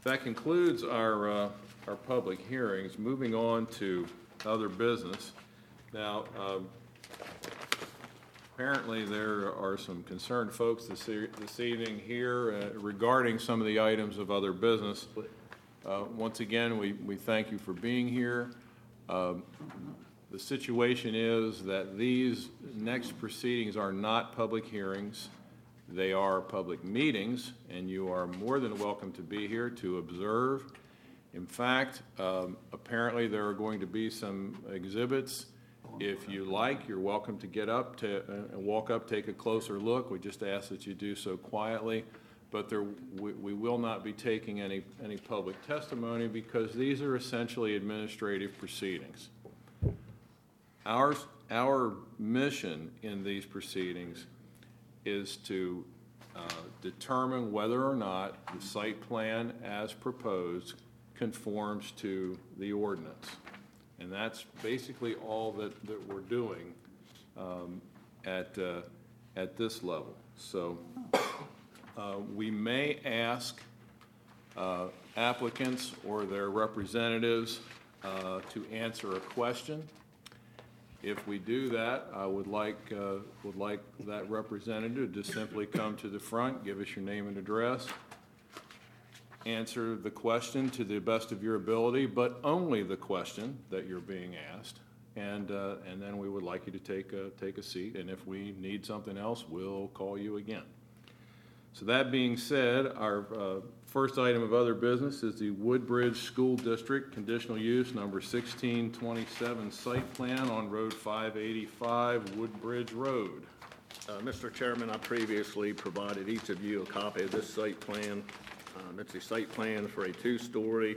That concludes our public hearings. Moving on to other business. Now, apparently there are some concerned folks this evening here regarding some of the items of other business. Once again, we thank you for being here. The situation is that these next proceedings are not public hearings. They are public meetings, and you are more than welcome to be here to observe. In fact, apparently there are going to be some exhibits. If you like, you're welcome to get up and walk up, take a closer look. We just ask that you do so quietly. But we will not be taking any public testimony because these are essentially administrative proceedings. Our mission in these proceedings is to determine whether or not the site plan as proposed conforms to the ordinance. And that's basically all that we're doing at this level. So we may ask applicants or their representatives to answer a question. If we do that, I would like that representative to simply come to the front, give us your name and address, answer the question to the best of your ability, but only the question that you're being asked, and then we would like you to take a seat. And if we need something else, we'll call you again. So that being said, our first item of other business is the Woodbridge School District Conditional Use number 1627 site plan on Road 585, Woodbridge Road. Mr. Chairman, I previously provided each of you a copy of this site plan. It's a site plan for a two-story,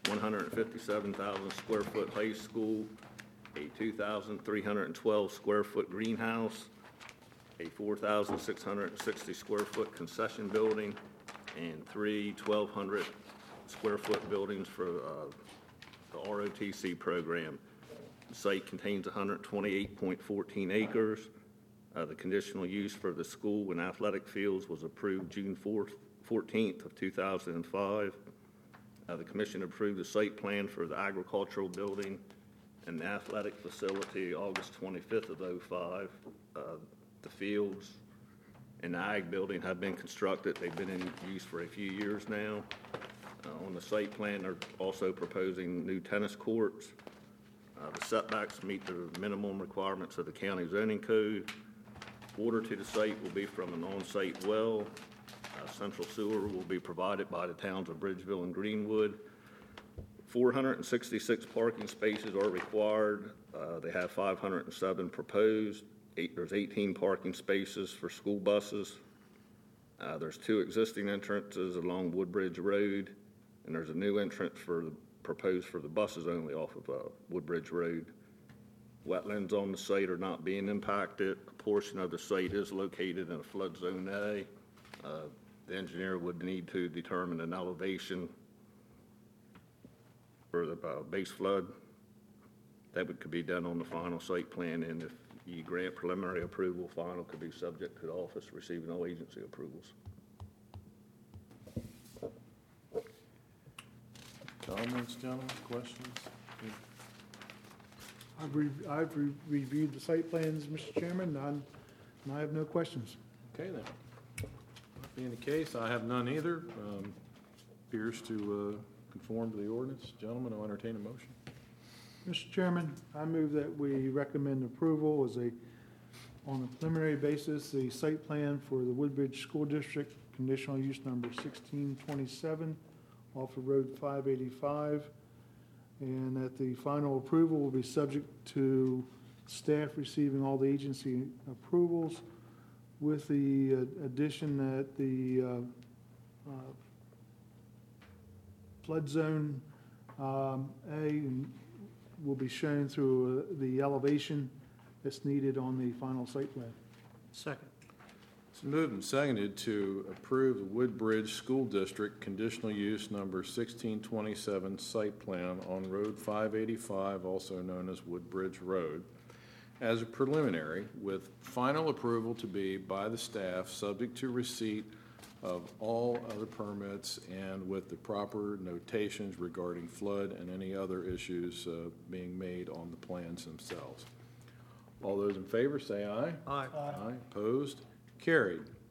157,000 square foot high school, a 2,312 square foot greenhouse, a 4,660 square foot concession building, and three 1,200 square foot buildings for the ROTC program. The site contains 128.14 acres. The conditional use for the school and athletic fields was approved June 14th of 2005. The commission approved the site plan for the agricultural building and the athletic facility August 25th of 2005. The fields and the ag building have been constructed. They've been in use for a few years now. On the site plan, they're also proposing new tennis courts. The setbacks meet the minimum requirements of the county zoning code. Water to the site will be from an on-site well. Central sewer will be provided by the towns of Bridgeville and Greenwood. 466 parking spaces are required. They have 507 proposed. There's 18 parking spaces for school buses. There's two existing entrances along Woodbridge Road, and there's a new entrance proposed for the buses only off of Woodbridge Road. Wetlands on the site are not being impacted. A portion of the site is located in a flood zone A. The engineer would need to determine an elevation for the base flood. That could be done on the final site plan, and if you grant preliminary approval, final could be subject to the office receiving all agency approvals. Comments, gentlemen, questions? I've reviewed the site plans, Mr. Chairman, and I have no questions. Okay, then. That being the case, I have none either. Appears to conform to the ordinance. Gentlemen, I'll entertain a motion. Mr. Chairman, I move that we recommend approval on a preliminary basis, the site plan for the Woodbridge School District, conditional use number 1627, off of Road 585, and that the final approval will be subject to staff receiving all the agency approvals, with the addition that the flood zone A will be shown through the elevation that's needed on the final site plan. Second. It's moved and seconded to approve the Woodbridge School District conditional use number 1627 site plan on Road 585, also known as Woodbridge Road, as a preliminary, with final approval to be by the staff, subject to receipt of all other permits and with the proper notations regarding flood and any other issues being made on the plans themselves. All those in favor say aye. Aye. Aye. Opposed? Carried.